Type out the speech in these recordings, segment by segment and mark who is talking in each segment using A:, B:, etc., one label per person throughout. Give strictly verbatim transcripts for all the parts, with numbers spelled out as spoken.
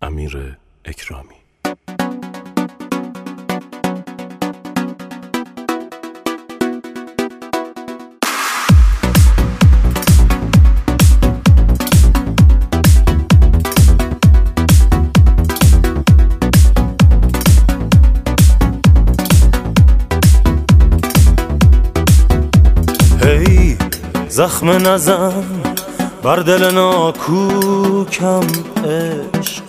A: امیر اکرامی.
B: هی زخم نزن بر دل ناکوکم عشق،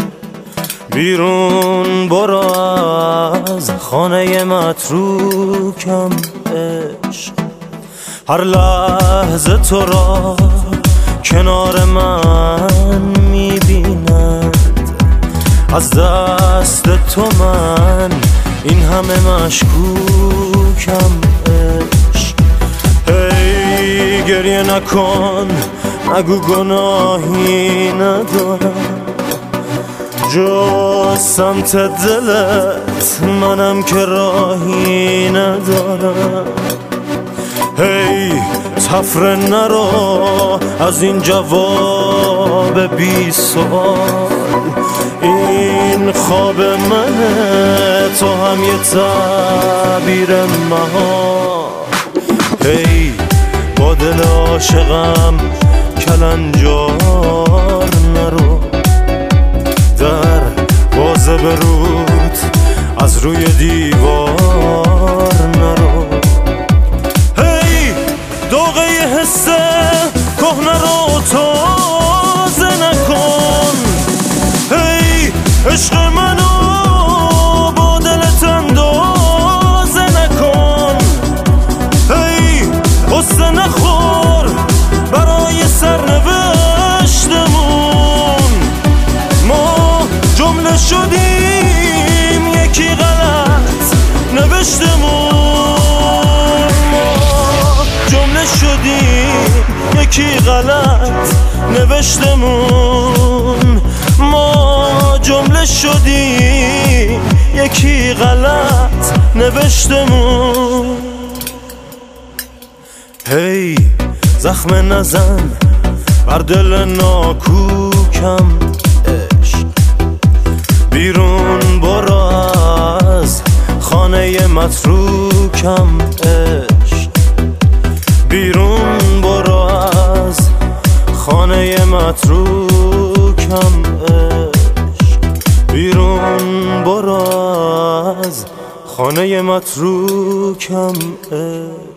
B: بیرون برو از خانه متروکم عشق. هر لحظه تو را کنار من میبیند، از دست تو من این همه مشکوکم عشق. هی گریه نکن، نگو گناهی ندارم جز سمت دلت، منم که راهی ندارم. هی تفره نرو از این جواب بی سوال، این خواب منه تو هم یه تعبیر محال. هی با دل عاشقم کلنجار نرو، در بازه برود از روی دیوار نرو. هی دوغه ی حس کهنه رو تازه نکن، هی عشق منو با دلت اندازه نکن. هی قصه نخور برای سرنوشتمون، ما جمله شدیم یکی غلط نوشتمون، ما جمله شدیم یکی غلط نوشتمون، ما جمله شدیم یکی غلط نوشتمون. هی زخم نزن بر دل ناکوکم عشق، بیرون برو از خانه متروکم عشق، بیرون برو از خانه متروکم عشق، بیرون برو از خانه متروکم عشق.